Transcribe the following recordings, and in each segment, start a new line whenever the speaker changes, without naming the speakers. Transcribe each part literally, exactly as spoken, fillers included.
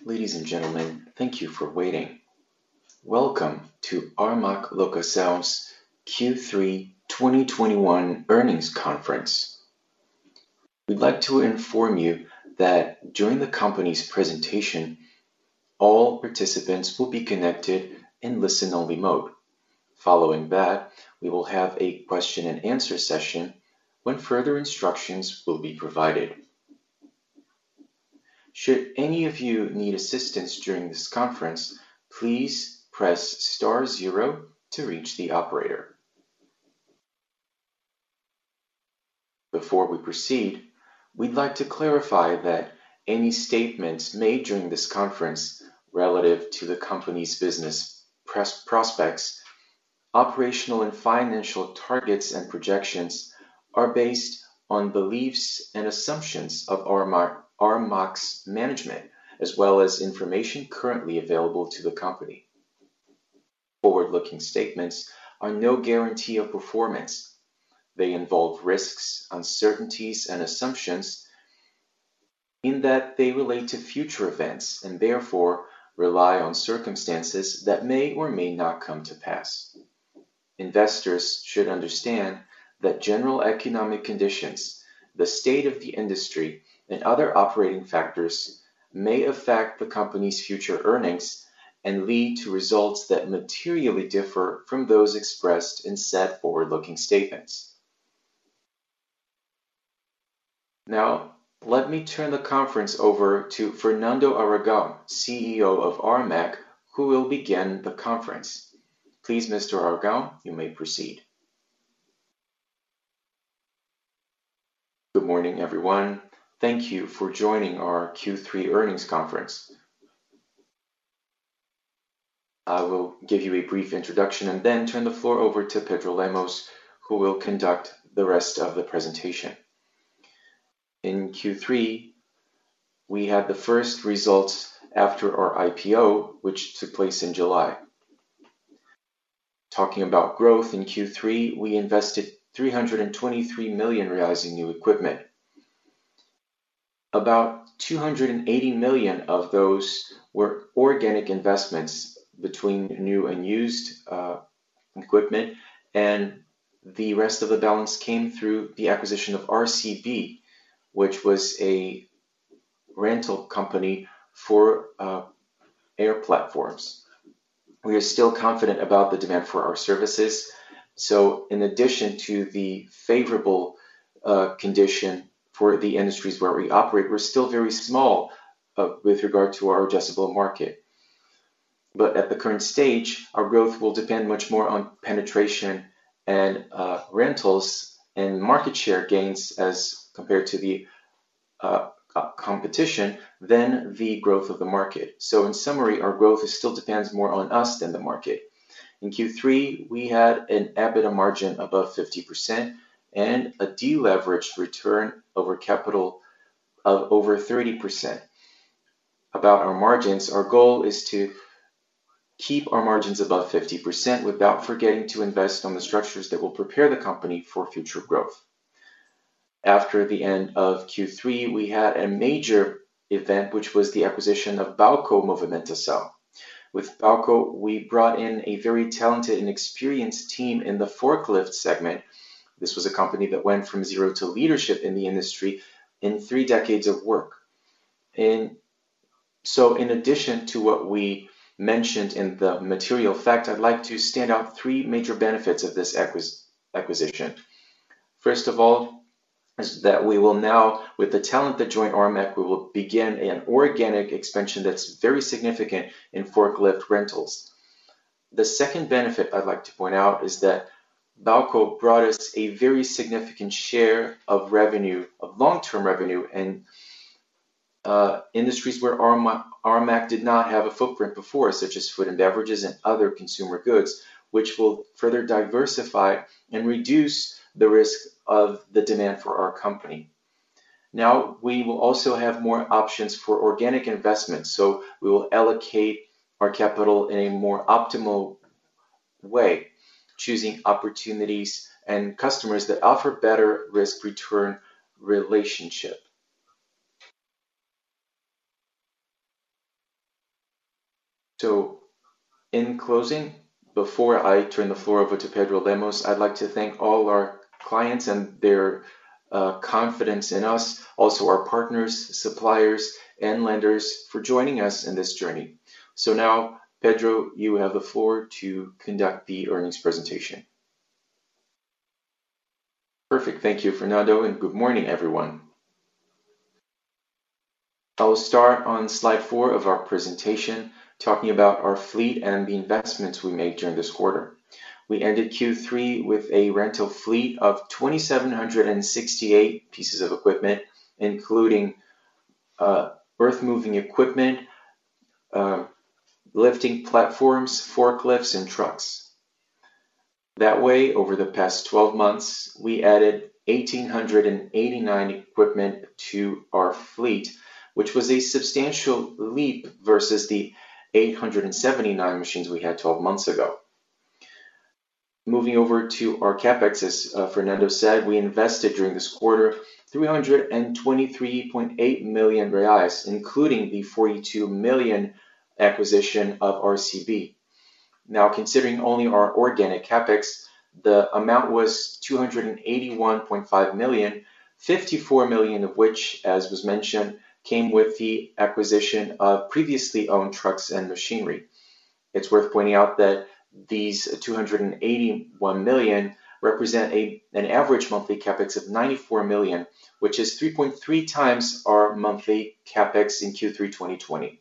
Ladies and gentlemen, thank you for waiting. Welcome to Armac Locação's Q three twenty twenty-one earnings conference. We'd like to inform you that during the company's presentation, all participants will be connected in listen-only mode. Following that, we will have a question and answer session when further instructions will be provided. Should any of you need assistance during this conference, please press star zero to reach the operator. Before we proceed, we'd like to clarify that any statements made during this conference relative to the company's business prospects, operational and financial targets and projections are based on beliefs and assumptions of Armac Armac's management, as well as information currently available to the company. Forward-looking statements are no guarantee of performance. They involve risks, uncertainties, and assumptions in that they relate to future events and therefore rely on circumstances that may or may not come to pass. Investors should understand that general economic conditions, the state of the industry, and other operating factors may affect the company's future earnings and lead to results that materially differ from those expressed in said forward-looking statements. Now, let me turn the conference over to Fernando Aragão, C E O of Armac, who will begin the conference. Please, Mister Aragão, you may proceed. Good morning, everyone. Thank you for joining our Q three earnings conference. I will give you a brief introduction and then turn the floor over to Pedro Lemos, who will conduct the rest of the presentation. In Q three, we had the first results after our I P O, which took place in July. Talking about growth in Q three, we invested three hundred twenty-three million reais in new equipment. About two hundred eighty million of those were organic investments between new and used uh, equipment, and the rest of the balance came through the acquisition of R C B, which was a rental company for uh, air platforms. We are still confident about the demand for our services. So in addition to the favorable uh, condition for the industries where we operate, we're still very small uh, with regard to our addressable market. But at the current stage, our growth will depend much more on penetration and uh, rentals and market share gains as compared to the uh, competition than the growth of the market. So in summary, our growth still depends more on us than the market. In Q three, we had an EBITDA margin above fifty percent and a deleveraged return over capital of over thirty percent. About our margins, our goal is to keep our margins above fifty percent without forgetting to invest on the structures that will prepare the company for future growth. After the end of Q three, we had a major event, which was the acquisition of Balco Movimentação. With Balco, we brought in a very talented and experienced team in the forklift segment. This was a company that went from zero to leadership in the industry in three decades of work. And so in addition to what we mentioned in the material fact, I'd like to stand out three major benefits of this acquis acquisition. First of all, is that we will now, with the talent that joined Armac, we will begin an organic expansion that's very significant in forklift rentals. The second benefit I'd like to point out is that Balco brought us a very significant share of revenue, of long-term revenue, and uh, industries where Armac, Armac did not have a footprint before, such as food and beverages and other consumer goods, which will further diversify and reduce the risk of the demand for our company. Now we will also have more options for organic investment, so we will allocate our capital in a more optimal way, choosing opportunities and customers that offer better risk-return relationship. So in closing, before I turn the floor over to Pedro Lemos, I'd like to thank all our clients and their uh, confidence in us, also our partners, suppliers, and lenders for joining us in this journey. So now, Pedro, you have the floor to conduct the earnings presentation. Perfect. Thank you, Fernando, and good morning, everyone. I'll start on slide four of our presentation, talking about our fleet and the investments we made during this quarter. We ended Q three with a rental fleet of two thousand seven hundred sixty-eight pieces of equipment, including uh, earth-moving equipment, uh, lifting platforms, forklifts, and trucks. That way, over the past twelve months, we added one thousand eight hundred eighty-nine equipment to our fleet, which was a substantial leap versus the eight hundred seventy-nine machines we had twelve months ago. Moving over to our capex, as uh, Fernando said, we invested during this quarter three hundred twenty-three point eight million reais, including the forty-two million acquisition of R C B. Now, considering only our organic capex, the amount was two hundred eighty-one point five million, fifty-four million of which, as was mentioned, came with the acquisition of previously owned trucks and machinery. It's worth pointing out that these two hundred eighty-one million represent a, an average monthly capex of ninety-four million, which is three point three times our monthly capex in Q three twenty twenty.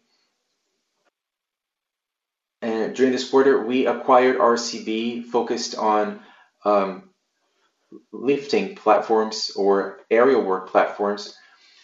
And during this quarter, we acquired R C B, focused on um, lifting platforms or aerial work platforms.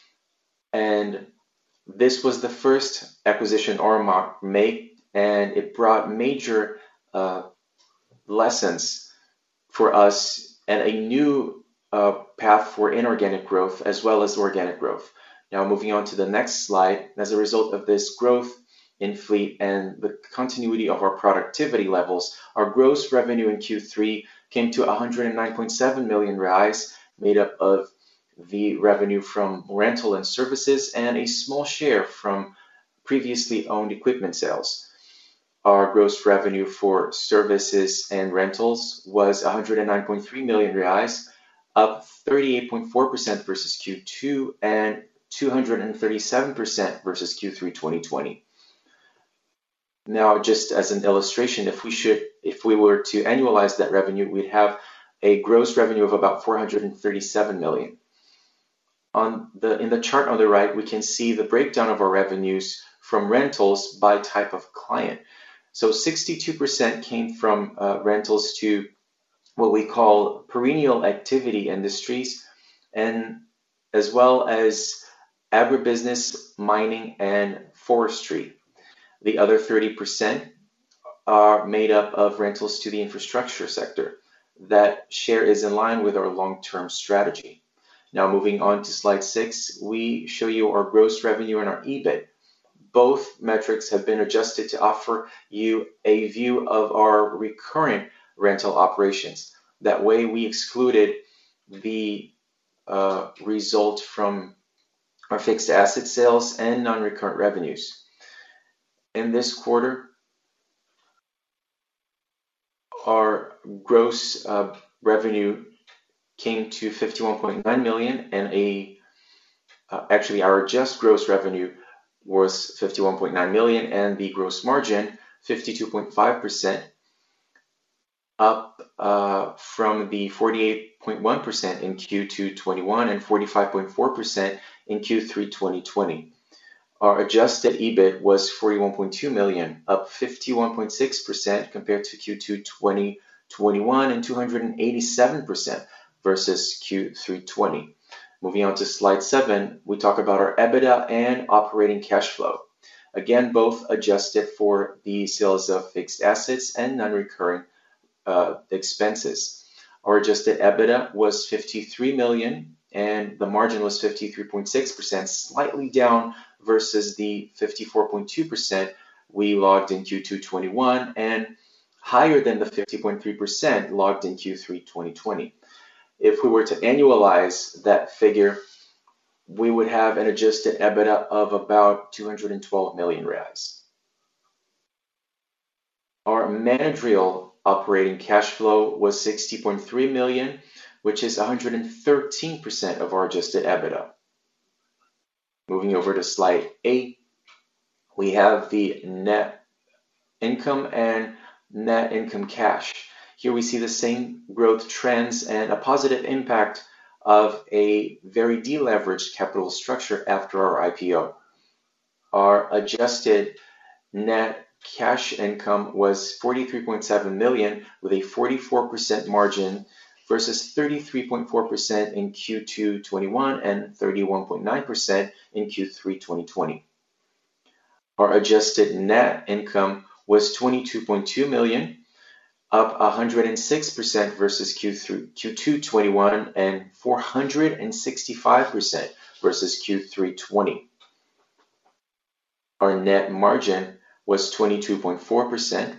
And this was the first acquisition Armac made, and it brought major uh, lessons for us and a new uh, path for inorganic growth as well as organic growth. Now, moving on to the next slide, as a result of this growth in fleet and the continuity of our productivity levels, our gross revenue in Q three came to one hundred nine point seven million reais, made up of the revenue from rental and services and a small share from previously owned equipment sales. Our gross revenue for services and rentals was one hundred nine point three million reais, up thirty-eight point four percent versus Q two and two hundred thirty-seven percent versus Q three twenty twenty. Now, just as an illustration, if we should, if we were to annualize that revenue, we'd have a gross revenue of about four hundred thirty-seven million. On the in the chart on the right, we can see the breakdown of our revenues from rentals by type of client. So sixty-two percent came from uh, rentals to what we call perennial activity industries, and as well as agribusiness, mining, and forestry. The other thirty percent are made up of rentals to the infrastructure sector. That share is in line with our long-term strategy. Now, moving on to slide six, we show you our gross revenue and our E B I T. Both metrics have been adjusted to offer you a view of our recurrent rental operations. That way, we excluded the uh, result from our fixed asset sales and non-recurrent revenues. In this quarter, our gross uh, revenue came to fifty-one point nine million, and a uh, actually our adjusted gross revenue was fifty-one point nine million, and the gross margin fifty-two point five percent, up uh, from the forty-eight point one percent in Q two twenty-one and forty-five point four percent in Q three twenty twenty. Our adjusted E B I T was forty-one point two million, up fifty-one point six percent compared to Q two twenty twenty-one and two hundred eighty-seven percent versus Q three twenty. Moving on to slide seven, we talk about our EBITDA and operating cash flow. Again, both adjusted for the sales of fixed assets and non-recurring uh, expenses. Our adjusted EBITDA was fifty-three million, and the margin was fifty-three point six percent, slightly down versus the fifty-four point two percent we logged in Q two twenty-one and higher than the fifty point three percent logged in Q three twenty twenty. If we were to annualize that figure, we would have an adjusted EBITDA of about two hundred twelve million reais. Our managerial operating cash flow was sixty point three million, which is one hundred thirteen percent of our adjusted EBITDA. Moving over to slide eight, we have the net income and net income cash. Here we see the same growth trends and a positive impact of a very deleveraged capital structure after our I P O. Our adjusted net cash income was forty-three point seven million with a forty-four percent margin versus thirty-three point four percent in Q two twenty-one and thirty-one point nine percent in Q three twenty twenty. Our adjusted net income was twenty-two point two million, up one hundred six percent versus Q three, Q two twenty-one and four hundred sixty-five percent versus Q three twenty. Our net margin was twenty-two point four percent.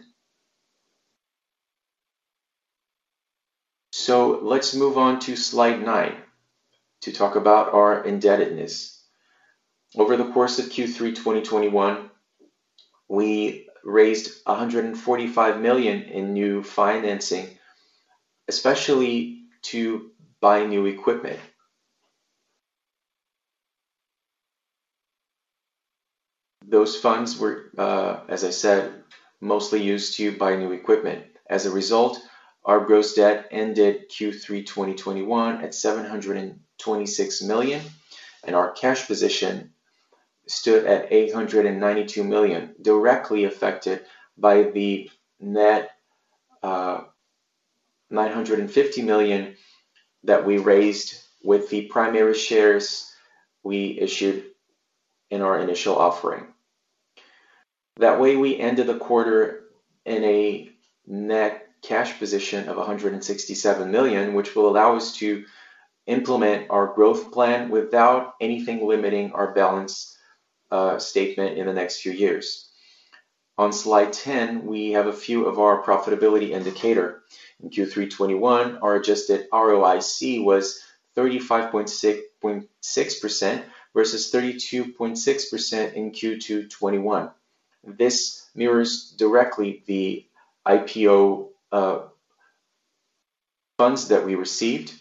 So let's move on to slide nine to talk about our indebtedness. Over the course of Q three twenty twenty-one, we raised one hundred forty-five million in new financing, especially to buy new equipment. Those funds were, uh, as I said, mostly used to buy new equipment. As a result, our gross debt ended Q three twenty twenty-one at seven hundred twenty-six million, and our cash position stood at eight hundred ninety-two million, directly affected by the net uh, nine hundred fifty million that we raised with the primary shares we issued in our initial offering. That way, we ended the quarter in a net cash position of one hundred sixty-seven million, which will allow us to implement our growth plan without anything limiting our balance uh, statement in the next few years. On slide ten, we have a few of our profitability indicator. In Q three twenty-one, our adjusted R O I C was thirty-five point six percent versus thirty-two point six percent in Q two twenty-one. This mirrors directly the I P O uh, funds that we received,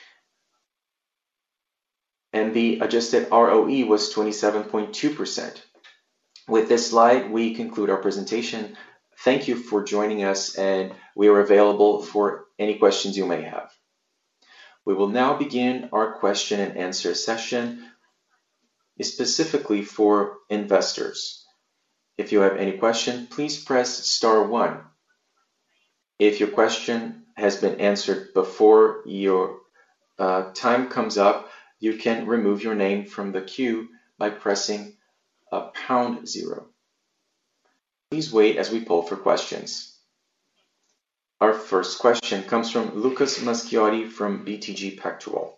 and the adjusted R O E was twenty-seven point two percent. With this slide, we conclude our presentation. Thank you for joining us, and we are available for any questions you may have. We will now begin our question and answer session, specifically for investors. If you have any question, please press star one. If your question has been answered before your uh, time comes up, you can remove your name from the queue by pressing a pound zero. Please wait as we poll for questions. Our first question comes from Lucas Maschiotti from B T G Pactual.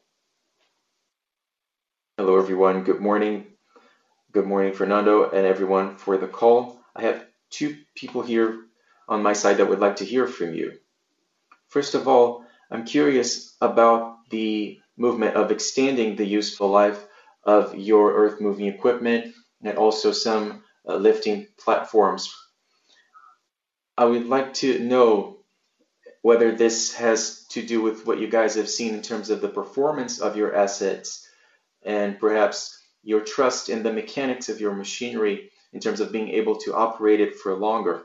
Hello everyone, good morning. Good morning, Fernando, and everyone for the call. I have two people here on my side that would like to hear from you. First of all, I'm curious about the movement of extending the useful life of your earth-moving equipment and also some uh, lifting platforms. I would like to know whether this has to do with what you guys have seen in terms of the performance of your assets and perhaps your trust in the mechanics of your machinery in terms of being able to operate it for longer.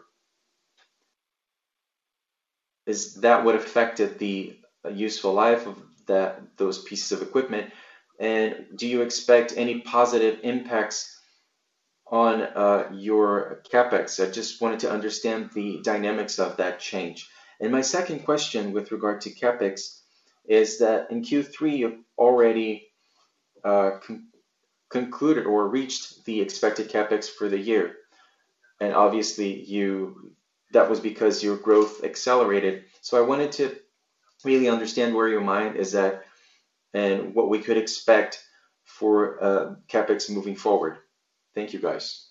Is that what affected the useful life of that those pieces of equipment? And do you expect any positive impacts on uh, your CapEx? I just wanted to understand the dynamics of that change. And my second question with regard to CapEx is that in Q three you've already uh, con concluded or reached the expected CapEx for the year. And obviously you that was because your growth accelerated. So I wanted to really understand where your mind is at and what we could expect for uh, CapEx moving forward. Thank you, guys.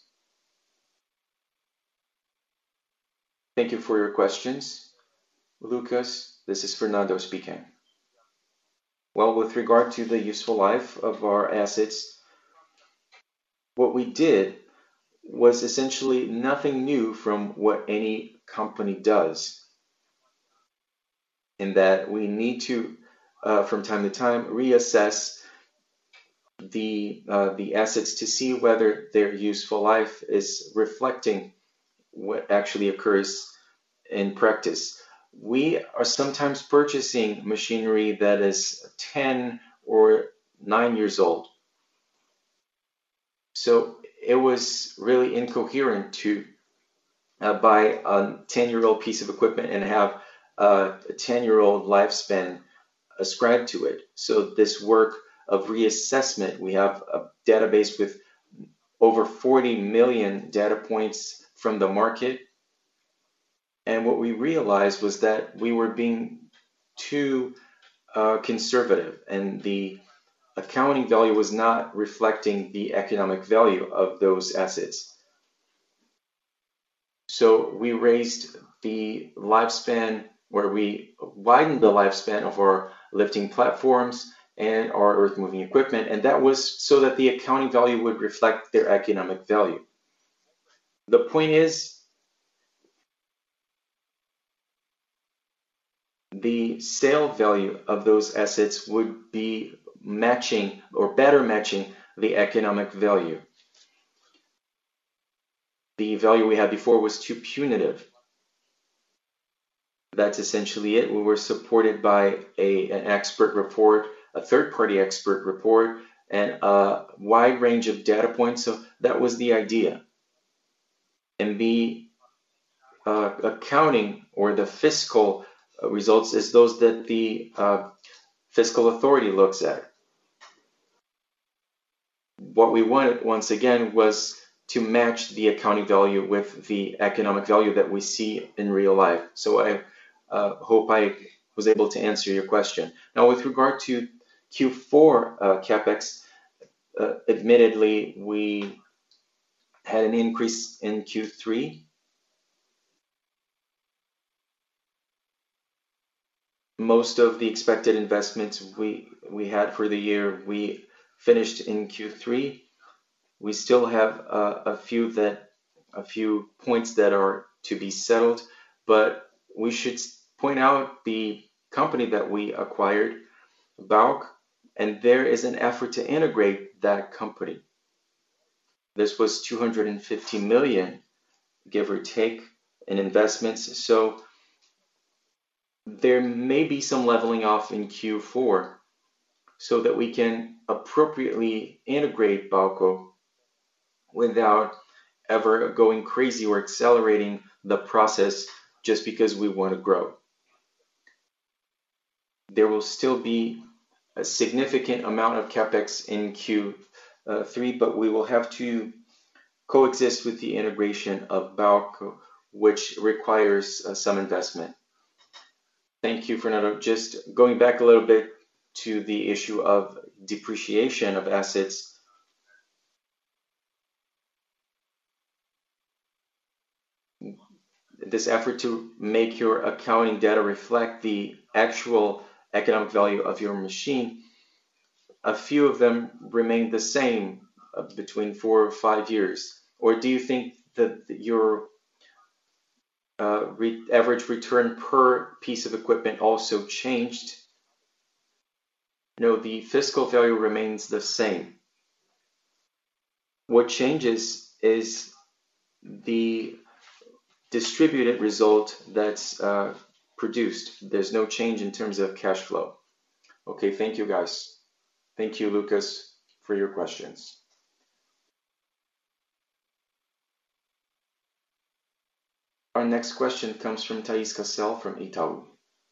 Thank you for your questions. Lucas, this is Fernando speaking. Well, with regard to the useful life of our assets, what we did was essentially nothing new from what any company does, in that we need to, uh, from time to time, reassess the uh, the assets to see whether their useful life is reflecting what actually occurs in practice. We are sometimes purchasing machinery that is ten or nine years old. So it was really incoherent to uh, buy a ten year old piece of equipment and have uh, a ten year old lifespan ascribed to it. So this work of reassessment, we have a database with over forty million data points from the market. And what we realized was that we were being too uh, conservative, and the accounting value was not reflecting the economic value of those assets. So we raised the lifespan, where we widened the lifespan of our lifting platforms and our earth moving equipment, and that was so that the accounting value would reflect their economic value. The point is, the sale value of those assets would be matching or better matching the economic value. The value we had before was too punitive. That's essentially it. We were supported by a, an expert report, a third-party expert report, and a wide range of data points. So that was the idea. And the uh, accounting or the fiscal results is those that the uh, fiscal authority looks at. What we wanted, once again, was to match the accounting value with the economic value that we see in real life. So I uh, hope I was able to answer your question. Now, with regard to Q four uh, CapEx, uh, admittedly, we had an increase in Q three. Most of the expected investments we, we had for the year, we finished in Q three. We still have uh, a few that a few points that are to be settled, but we should point out the company that we acquired, B A U K, and there is an effort to integrate that company. This was two hundred fifty million, give or take, in investments. So there may be some leveling off in Q four so that we can appropriately integrate B A U K without ever going crazy or accelerating the process just because we want to grow. There will still be a significant amount of CapEx in Q three, but we will have to coexist with the integration of B A U K, which requires uh, some investment. Thank you, Fernando. Just going back a little bit to the issue of depreciation of assets. This effort to make your accounting data reflect the actual economic value of your machine, a few of them remain the same uh, between four or five years. Or do you think that your uh, re average return per piece of equipment also changed? No, the fiscal value remains the same. What changes is the distributed result that's uh, produced. There's no change in terms of cash flow. Okay, thank you guys. Thank you, Lucas, for your questions. Our next question comes from Thais Cassel from Itaú.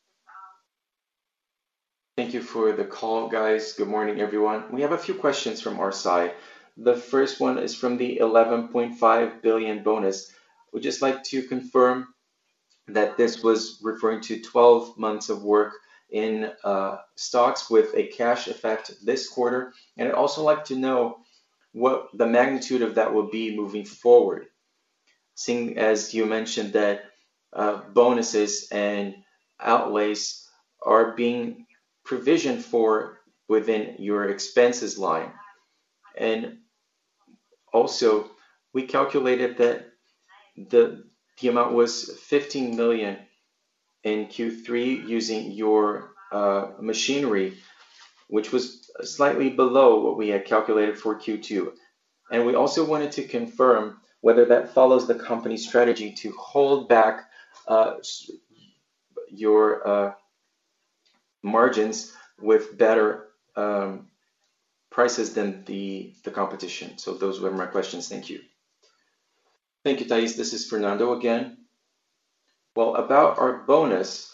Thank you for the call, guys. Good morning, everyone. We have a few questions from our side. The first one is from the eleven point five billion bonus. We'd just like to confirm that this was referring to twelve months of work in uh, stocks with a cash effect this quarter. And I'd also like to know what the magnitude of that will be moving forward, seeing as you mentioned that uh, bonuses and outlays are being provisioned for within your expenses line. And also, we calculated that the the amount was fifteen million in Q three using your uh, machinery, which was slightly below what we had calculated for Q two. And we also wanted to confirm whether that follows the company's strategy to hold back uh, your uh, margins with better um, prices than the, the competition. So those were my questions. Thank you. Thank you, Thais. This is Fernando again. Well, about our bonus,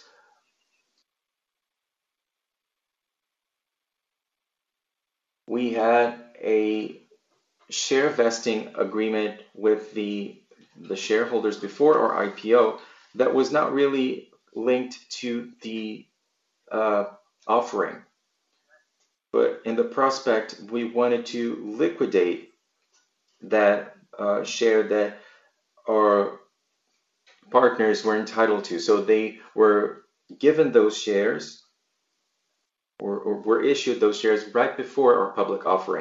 we had a share vesting agreement with the the shareholders before our I P O that was not really linked to the uh, offering. But in the prospect, we wanted to liquidate that uh, share that our partners were entitled to. So they were given those shares or, or were issued those shares right before our public offering.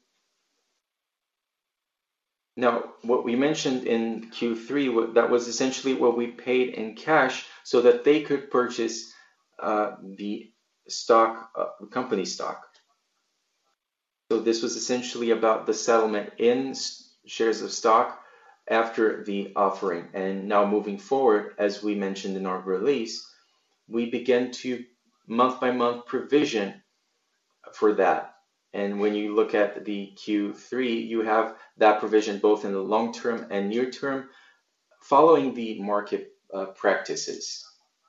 Now, what we mentioned in Q three, that was essentially what we paid in cash so that they could purchase uh, the stock, uh, company stock. So this was essentially about the settlement in shares of stock after the offering. And now moving forward, as we mentioned in our release, we begin to month by month provision for that. And when you look at the Q three, you have that provision both in the long term and near term, following the market uh, practices.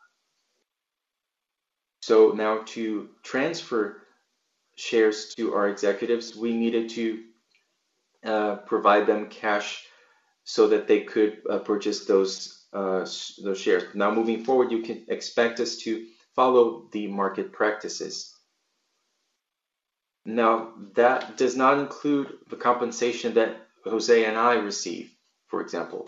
So now to transfer shares to our executives, we needed to uh, provide them cash so that they could uh, purchase those uh, those shares. Now moving forward, you can expect us to follow the market practices. Now, that does not include the compensation that Jose and I receive, for example.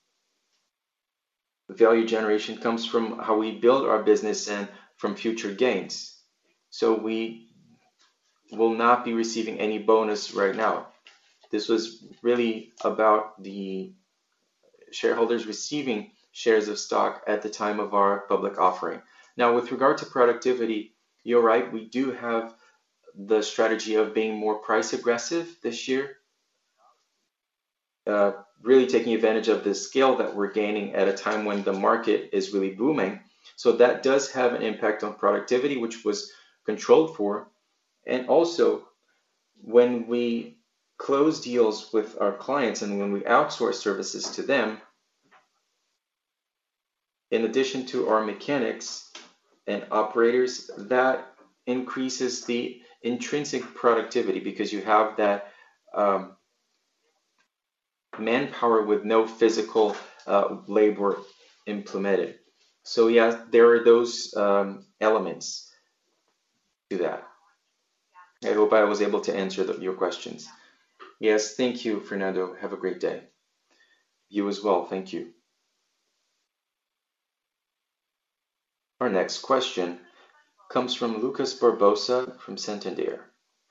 Value generation comes from how we build our business and from future gains. So we will not be receiving any bonus right now. This was really about the shareholders receiving shares of stock at the time of our public offering. Now, with regard to productivity, you're right, we do have the strategy of being more price aggressive this year, uh, really taking advantage of the scale that we're gaining at a time when the market is really booming. So that does have an impact on productivity, which was controlled for. And also, when we close deals with our clients and when we outsource services to them, in addition to our mechanics and operators, that increases the intrinsic productivity because you have that um, manpower with no physical uh, labor implemented. So yeah, there are those um, elements to that. I hope I was able to answer the, your questions. Yes, thank you, Fernando. Have a great day. You as well. Thank you. Our next question comes from Lucas Barbosa from Santander.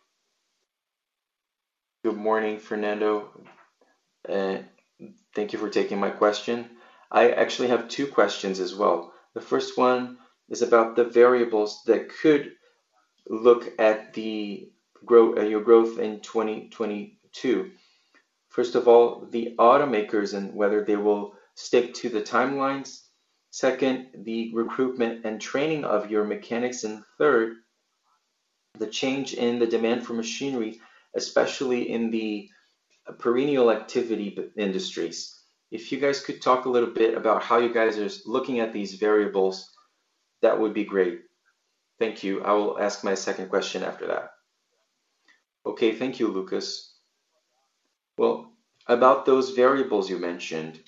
Good morning, Fernando. Uh, thank you for taking my question. I actually have two questions as well. The first one is about the variables that could look at the grow, uh, your growth in twenty twenty-two. First of all, the automakers and whether they will stick to the timelines. Second, the recruitment and training of your mechanics. And third, the change in the demand for machinery, especially in the perennial activity industries. If you guys could talk a little bit about how you guys are looking at these variables, that would be great. Thank you. I will ask my second question after that. Okay, thank you, Lucas. Well, about those variables you mentioned,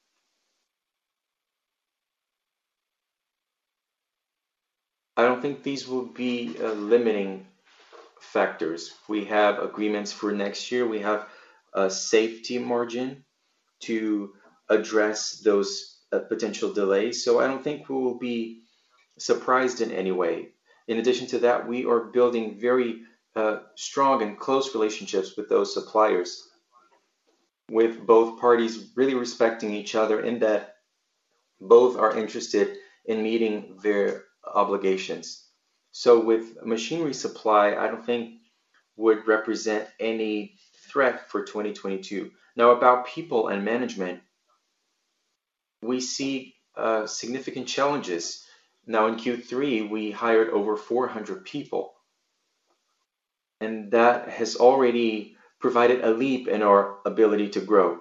I don't think these will be uh, limiting factors. We have agreements for next year. We have a safety margin to address those uh, potential delays. So I don't think we will be surprised in any way. In addition to that, we are building very uh, strong and close relationships with those suppliers. with both parties really respecting each other in that both are interested in meeting their obligations. So with machinery supply, I don't think would represent any threat for twenty twenty-two. Now about people and management, we see uh, significant challenges. Now in Q three, we hired over four hundred people, and that has already provided a leap in our ability to grow.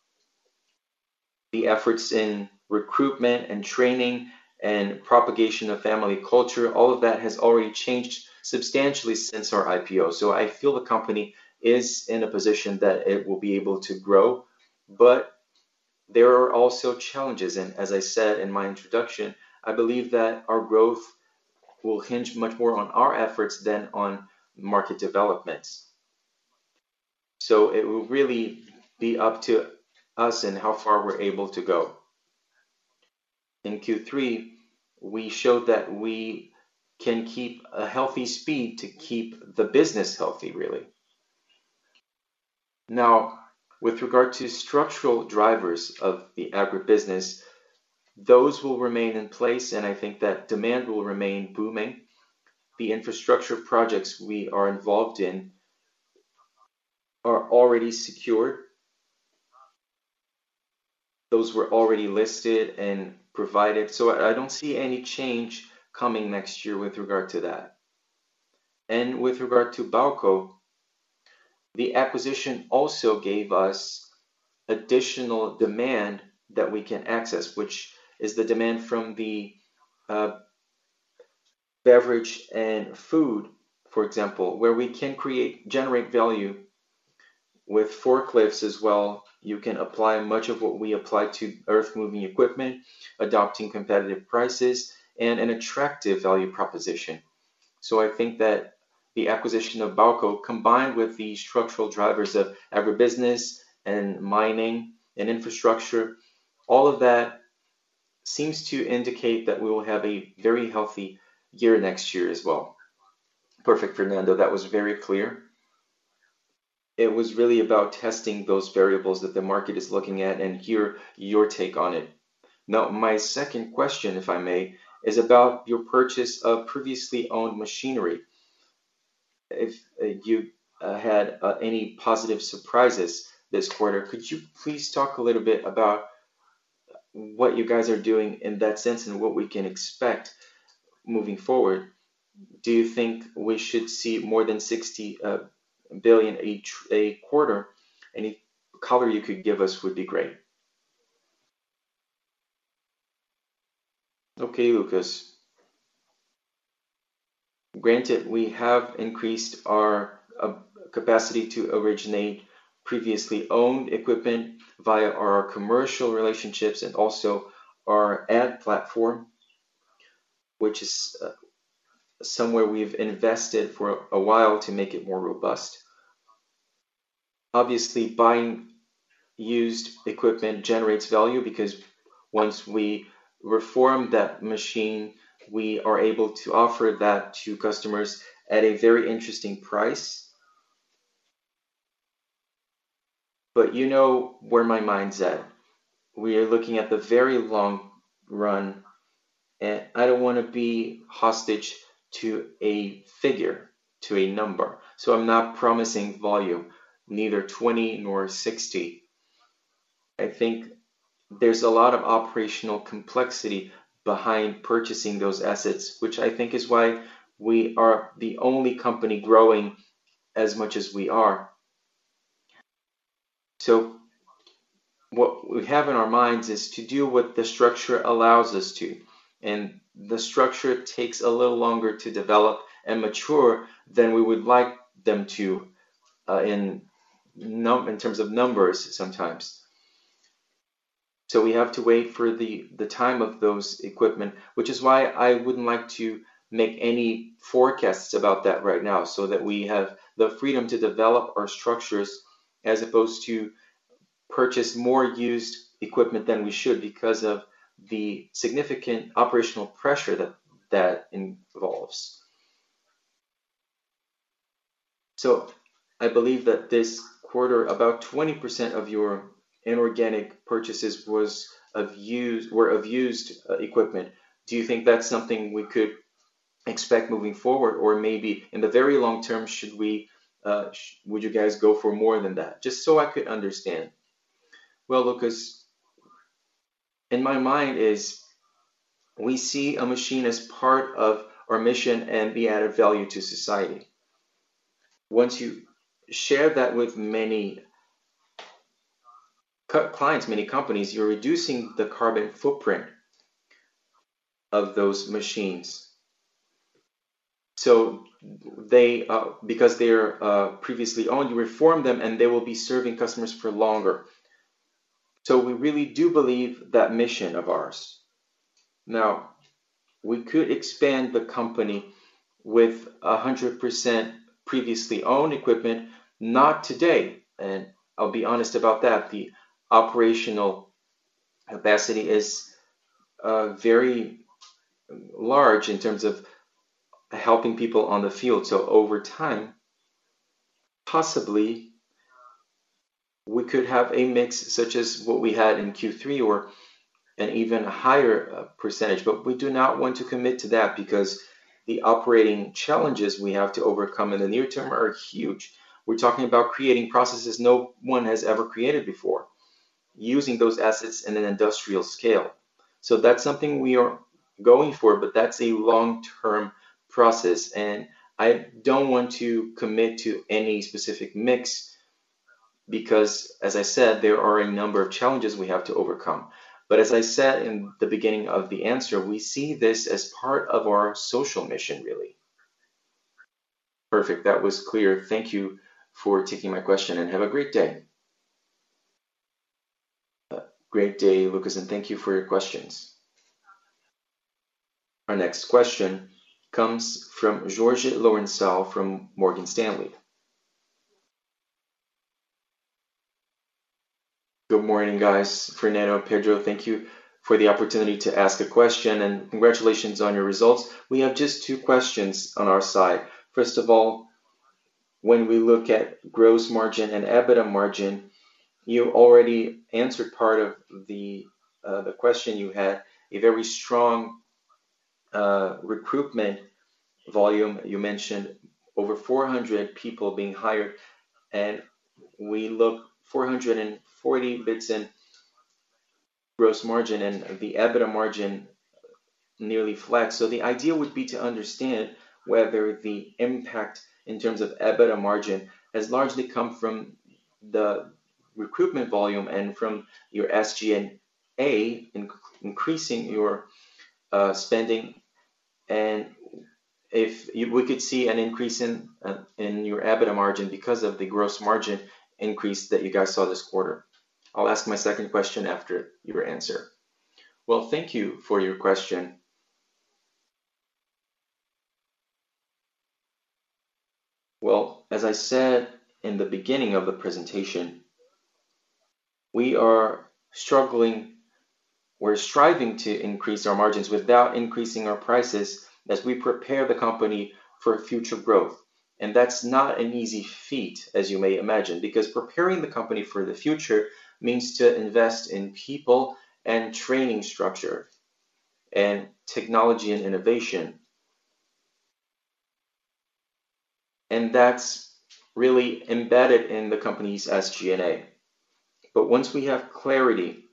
The efforts in recruitment and training and propagation of family culture, all of that has already changed substantially since our I P O. So I feel the company is in a position that it will be able to grow, but there are also challenges. And as I said in my introduction, I believe that our growth will hinge much more on our efforts than on market developments. So it will really be up to us and how far we're able to go. In Q three, we showed that we can keep a healthy speed to keep the business healthy, really. Now, with regard to structural drivers of the agribusiness, those will remain in place, and I think that demand will remain booming. The infrastructure projects we are involved in are already secured. Those were already listed and provided. So I don't see any change coming next year with regard to that. And with regard to Bauko, the acquisition also gave us additional demand that we can access, which is the demand from the uh, beverage and food, for example, where we can create, generate value with forklifts as well. You can apply much of what we apply to earth moving equipment, adopting competitive prices and an attractive value proposition. So I think that the acquisition of Bauko combined with the structural drivers of agribusiness and mining and infrastructure, all of that seems to indicate that we will have a very healthy year next year as well. Perfect, Fernando. That was very clear. It was really about testing those variables that the market is looking at and hear your take on it. Now, my second question, if I may, is about your purchase of previously owned machinery. If uh, you uh, had uh, any positive surprises this quarter, could you please talk a little bit about what you guys are doing in that sense and what we can expect moving forward? Do you think we should see more than sixty uh, billion a, a quarter? Any color you could give us would be great. Okay, Lucas. Granted, we have increased our uh, capacity to originate previously owned equipment via our commercial relationships and also our ad platform, which is uh, somewhere we've invested for a while to make it more robust. Obviously, buying used equipment generates value because once we reform that machine, we are able to offer that to customers at a very interesting price. But you know where my mind's at. We are looking at the very long run, and I don't want to be hostage to a figure, to a number. So I'm not promising volume, neither twenty nor sixty. I think there's a lot of operational complexity behind purchasing those assets, which I think is why we are the only company growing as much as we are. So what we have in our minds is to do what the structure allows us to. And the structure takes a little longer to develop and mature than we would like them to uh, in, num- in terms of numbers sometimes. So we have to wait for the, the time of those equipment, which is why I wouldn't like to make any forecasts about that right now, so that we have the freedom to develop our structures as opposed to purchase more used equipment than we should because of the significant operational pressure that that involves. So I believe that this quarter, about twenty percent of your inorganic purchases was of used were of used uh, equipment. Do you think that's something we could expect moving forward, or maybe in the very long term, should we uh, sh- would you guys go for more than that? Just so I could understand. Well, Lucas, in my mind is we see a machine as part of our mission and the added value to society. Once you share that with many clients, many companies, you're reducing the carbon footprint of those machines. So they, uh, because they're uh, previously owned, you reform them and they will be serving customers for longer. So we really do believe that mission of ours. Now, we could expand the company with one hundred percent previously owned equipment, not today. And I'll be honest about that. The operational capacity is uh, very large in terms of helping people on the field. So over time, possibly we could have a mix such as what we had in Q three or an even higher uh, percentage, but we do not want to commit to that because the operating challenges we have to overcome in the near term are huge. We're talking about creating processes no one has ever created before, using those assets in an industrial scale. So that's something we are going for, but that's a long-term process. And I don't want to commit to any specific mix because, as I said, there are a number of challenges we have to overcome. But as I said in the beginning of the answer, we see this as part of our social mission, really. Perfect. That was clear. Thank you for taking my question and have a great day. Uh, great day, Lucas, and thank you for your questions. Our next question comes from Jorge Lorenzal from Morgan Stanley. Good morning, guys. Fernando, Pedro, thank you for the opportunity to ask a question and congratulations on your results. We have just two questions on our side. First of all, when we look at gross margin and EBITDA margin, you already answered part of the uh, the question you had, a very strong uh, recruitment volume. You mentioned over four hundred people being hired, and we look four hundred forty bits in gross margin and the EBITDA margin nearly flat. So the idea would be to understand whether the impact in terms of EBITDA margin has largely come from the recruitment volume and from your S G and A in, increasing your uh, spending, and if you, we could see an increase in uh, in your EBITDA margin because of the gross margin increase that you guys saw this quarter. I'll ask my second question after your answer. Well, thank you for your question. Well, as I said in the beginning of the presentation, we are struggling, we're striving to increase our margins without increasing our prices as we prepare the company for future growth. And that's not an easy feat, as you may imagine, because preparing the company for the future means to invest in people and training structure and technology and innovation. And that's really embedded in the company's S G and A. But once we have clarity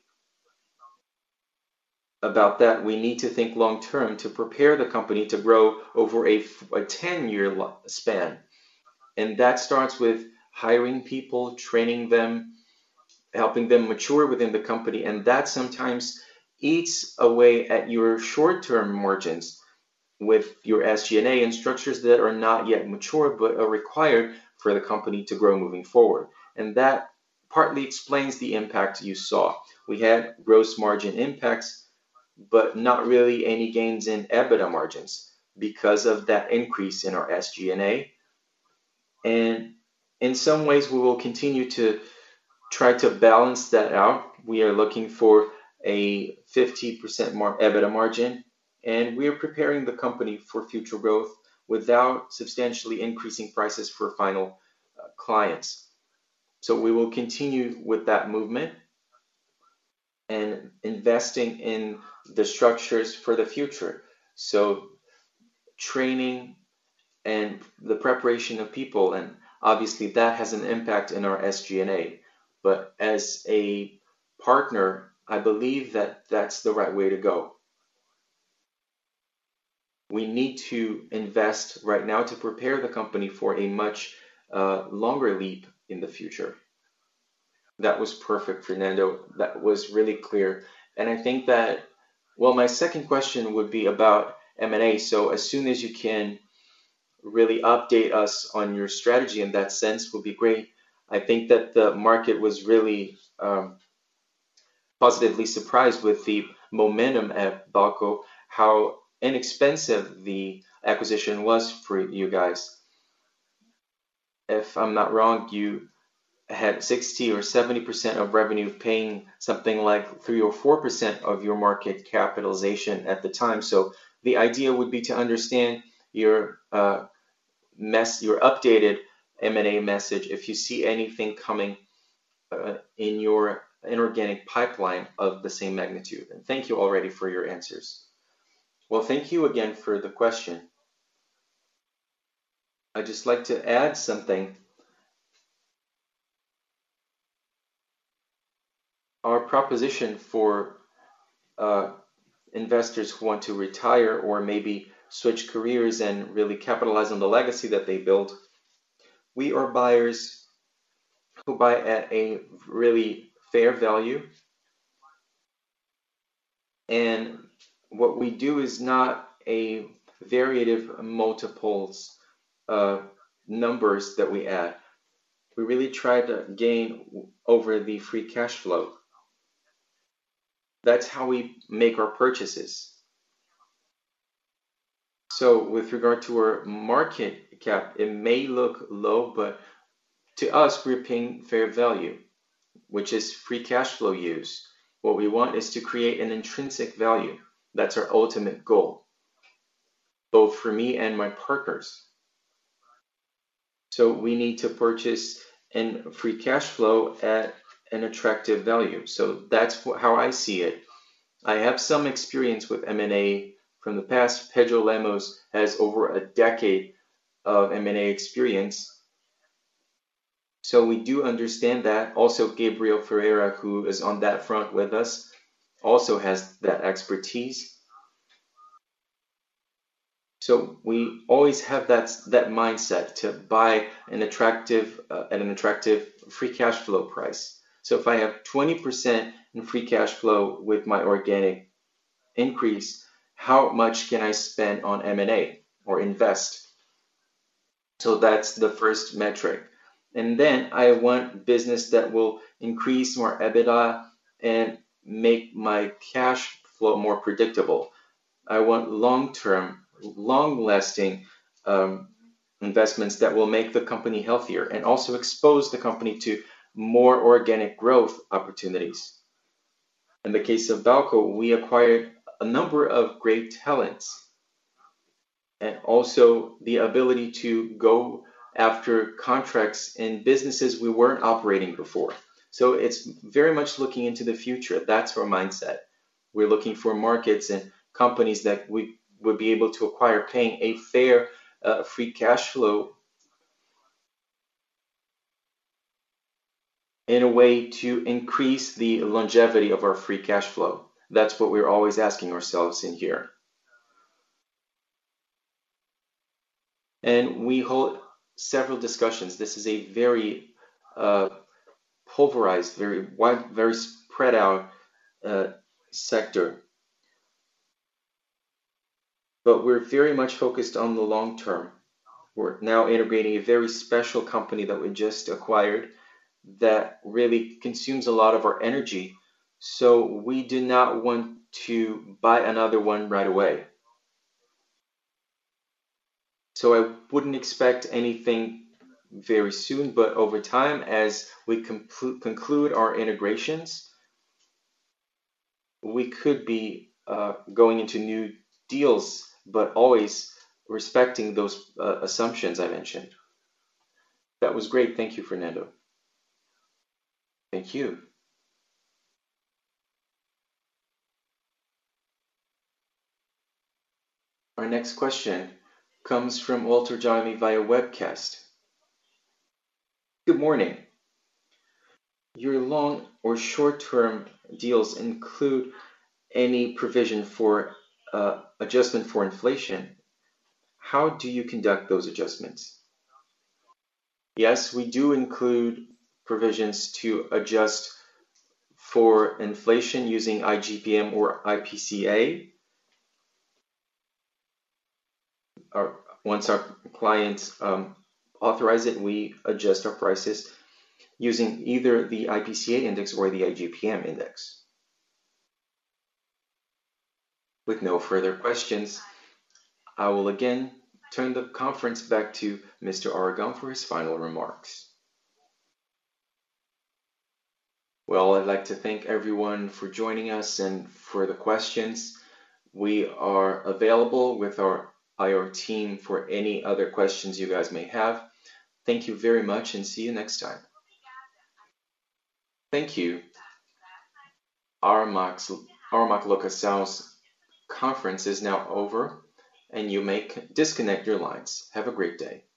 about that, we need to think long term to prepare the company to grow over a, a ten year span. And that starts with hiring people, training them, helping them mature within the company. And that sometimes eats away at your short term margins with your S G and A and structures that are not yet mature but are required for the company to grow moving forward. And that partly explains the impact you saw. We had gross margin impacts, but not really any gains in EBITDA margins because of that increase in our S G and A. And in some ways, we will continue to try to balance that out. We are looking for a fifty percent more EBITDA margin, and we are preparing the company for future growth without substantially increasing prices for final uh, clients. So we will continue with that movement and investing in the structures for the future. So training and the preparation of people, and obviously that has an impact in our S G and A. But as a partner, I believe that that's the right way to go. We need to invest right now to prepare the company for a much uh, longer leap in the future. That was perfect, Fernando. That was really clear. And I think that, well, my second question would be about M and A. So as soon as you can really update us on your strategy in that sense would be great. I think that the market was really um, positively surprised with the momentum at Balco, how inexpensive the acquisition was for you guys. If I'm not wrong, you had sixty or seventy percent of revenue paying something like three or four percent of your market capitalization at the time. So the idea would be to understand your uh, mess your updated M and A message if you see anything coming uh, in your inorganic pipeline of the same magnitude. And thank you already for your answers. Well, thank you again for the question. I'd just like to add something. Our proposition for uh, investors who want to retire or maybe switch careers and really capitalize on the legacy that they build, we are buyers who buy at a really fair value. And what we do is not a variative multiples uh, numbers that we add. We really try to gain over the free cash flow. That's how we make our purchases. So with regard to our market cap, it may look low, but to us, we're paying fair value, which is free cash flow use. What we want is to create an intrinsic value. That's our ultimate goal, both for me and my partners. So we need to purchase in free cash flow at an attractive value. So that's how I see it. I have some experience with M and A from the past. Pedro Lemos has over a decade of M and A experience. So we do understand that. Also, Gabriel Ferreira, who is on that front with us, also has that expertise. So we always have that that mindset to buy an attractive uh, at an attractive free cash flow price. So if I have twenty percent in free cash flow with my organic increase, how much can I spend on M and A or invest? So that's the first metric. And then I want business that will increase more EBITDA and make my cash flow more predictable. I want long-term, long-lasting um, investments that will make the company healthier and also expose the company to more organic growth opportunities. In the case of Balco, we acquired a number of great talents and also the ability to go after contracts in businesses we weren't operating before. So it's very much looking into the future. That's our mindset. We're looking for markets and companies that we would be able to acquire paying a fair uh, free cash flow in a way to increase the longevity of our free cash flow. That's what we're always asking ourselves in here. And we hold several discussions. This is a very uh, pulverized, very wide, very spread out uh, sector. But we're very much focused on the long term. We're now integrating a very special company that we just acquired that really consumes a lot of our energy. So we do not want to buy another one right away. So I wouldn't expect anything very soon, but over time, as we conclude our integrations, we could be uh, going into new deals, but always respecting those uh, assumptions I mentioned. That was great. Thank you, Fernando. Thank you. Our next question comes from Walter Jaime via webcast. Good morning. Your long or short-term deals include any provision for uh, adjustment for inflation. How do you conduct those adjustments? Yes, we do include provisions to adjust for inflation using I G P M or I P C A. Our, once our clients um, authorize it, we adjust our prices using either the I P C A index or the I G P M index. With no further questions, I will again turn the conference back to Mister Aragon for his final remarks. Well, I'd like to thank everyone for joining us and for the questions. We are available with our I R team for any other questions you guys may have. Thank you very much and see you next time. Thank you. Armac Locação's conference is now over and you may disconnect your lines. Have a great day.